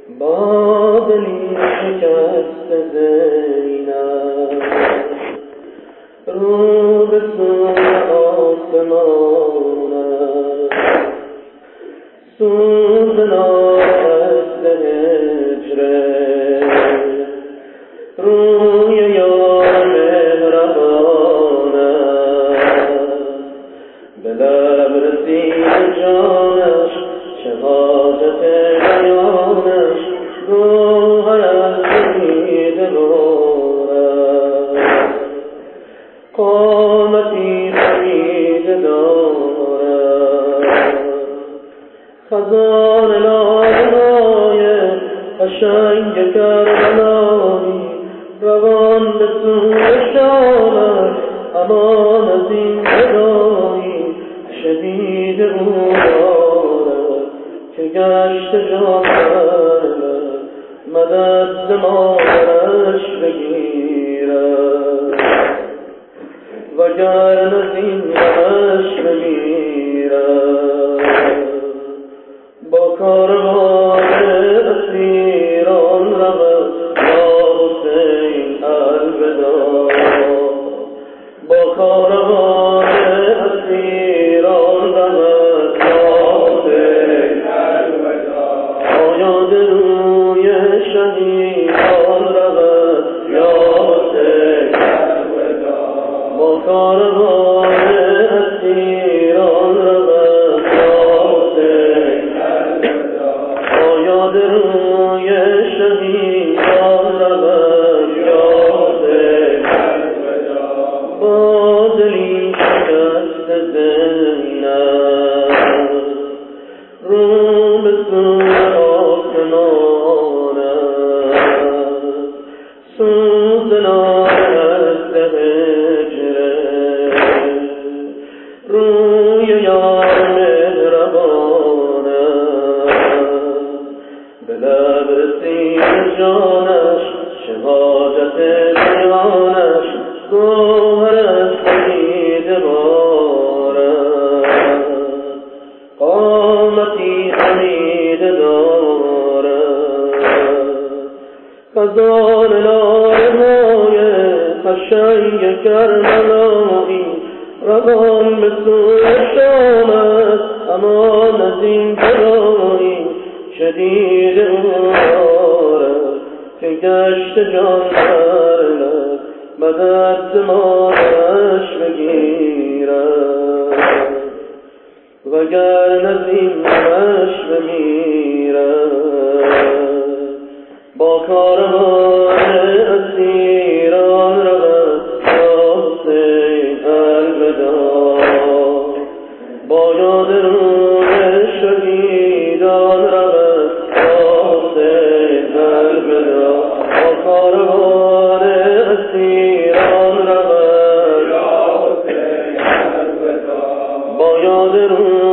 با دلی شکست زینب رو به سوی آسمانم سوز نارست هجره روی یار مهربانم به لب رسید جانش چه حاجت بیانش گوهر از دیده بارد قامتی خمیده دارد خزان لالای قشنگ کربلایی روان به سوی شامش امان از این گدایی شدید او دارد که گشت جانم مدد ز مادرش بگیرد وگرنه زین غمش بگیرد با کاروان اسیران رود یا حسین الوداع با کاروان اسیران رود یا حسین الوداع آیاد روی شهیدان رود یا حسین الوداع با کاروان اسیران رود یا حسین آیاد روی شهیدان رود یا حسین با دلی شکست زینب رو به سوی آسمانم سوز نارست هجره روی یار مهربانم به لب رسید جانش چه حاجت بیانش گوهر از دیده بارد قامتی خمیده دارد خزان لاله‌های قشنگ کربلایی روان به سوی شامت امان از این گدایی شدید او دارد که گشت جان برد مدد ز مادرش بگیرد وگرنه زین غمش بمیرد با کاروان اسیران رود یا حسین الوداع با یاد روی شهیدان رود یا حسین الوداع با کاروان اسیران رود یا حسین الوداع با یاد روی